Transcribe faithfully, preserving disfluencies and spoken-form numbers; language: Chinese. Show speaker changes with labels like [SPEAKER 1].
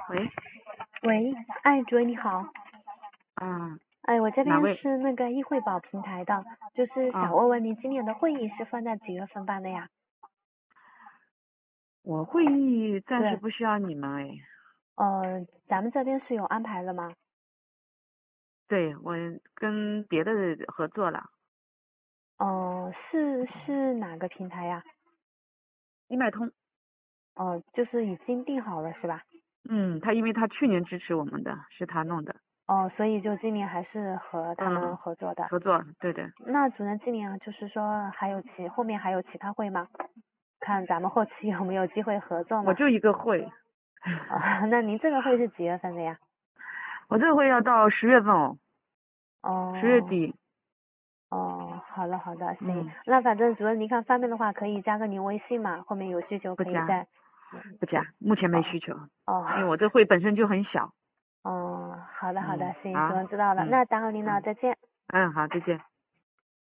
[SPEAKER 1] 喂，
[SPEAKER 2] 喂，哎，主任你好，
[SPEAKER 1] 嗯，
[SPEAKER 2] 哎，我这边
[SPEAKER 1] 哪位？
[SPEAKER 2] 是那个易汇宝平台的，就是
[SPEAKER 1] 啊，
[SPEAKER 2] 想问问你今年的会议是放在几月份办的呀？
[SPEAKER 1] 我会议暂时
[SPEAKER 2] 对，
[SPEAKER 1] 不需要你们哎。
[SPEAKER 2] 呃，咱们这边是有安排了吗？
[SPEAKER 1] 对，我跟别的合作了，
[SPEAKER 2] 哦、是是哪个平台呀？
[SPEAKER 1] 易脉通。
[SPEAKER 2] 哦、就是已经定好了是吧？
[SPEAKER 1] 嗯，他因为他去年支持我们的，是他弄的。
[SPEAKER 2] 哦、所以就今年还是和他们
[SPEAKER 1] 嗯，
[SPEAKER 2] 合作的。
[SPEAKER 1] 合作，对的。
[SPEAKER 2] 那主任今年就是说还有其后面还有其他会吗？看咱们后期有没有机会合作嘛？
[SPEAKER 1] 我就一个会，
[SPEAKER 2] 啊、那您这个会是几月份的呀？
[SPEAKER 1] 我这个会要到十月份哦，十月
[SPEAKER 2] 哦。
[SPEAKER 1] 底。
[SPEAKER 2] 哦，好的好的，行，
[SPEAKER 1] 嗯，
[SPEAKER 2] 那反正主任您看方便的话，可以加个您微信嘛，后面有需求
[SPEAKER 1] 不加
[SPEAKER 2] 可以再，
[SPEAKER 1] 不加，目前没
[SPEAKER 2] 哦
[SPEAKER 1] 需求，
[SPEAKER 2] 哦
[SPEAKER 1] 因为我这会本身就很小。
[SPEAKER 2] 哦，好的好的，
[SPEAKER 1] 嗯，
[SPEAKER 2] 行，主
[SPEAKER 1] 好，
[SPEAKER 2] 任知道了，
[SPEAKER 1] 嗯
[SPEAKER 2] 那打扰您了，
[SPEAKER 1] 嗯
[SPEAKER 2] 再见。
[SPEAKER 1] 嗯，好，再见。